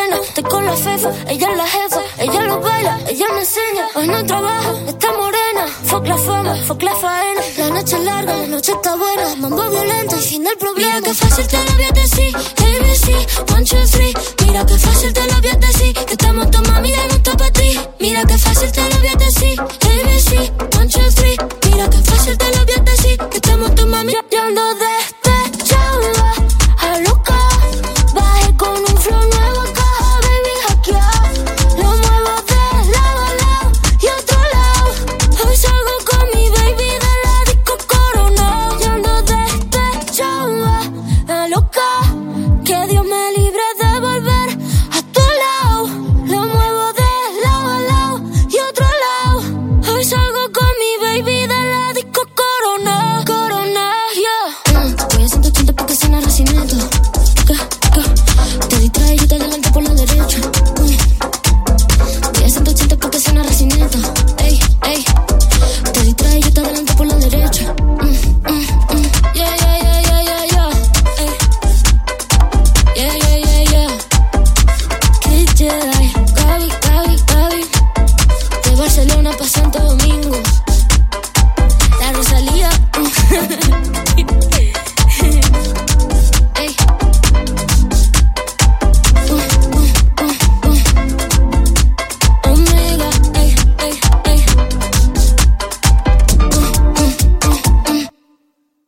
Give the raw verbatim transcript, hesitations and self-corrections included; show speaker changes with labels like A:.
A: nena, estoy con la fefa, ella es la jefa, ella lo baila, ella me enseña. Hoy no trabaja, está morena, fuck la fama, fuck la faena. La noche es larga, la noche está buena, mambo violento y fin del problema. Mira que fácil te lo voy a decir, A B C, one, two, three. Mira que fácil te lo voy a decir, que estamos tu mami y no está para ti. Mira que fácil te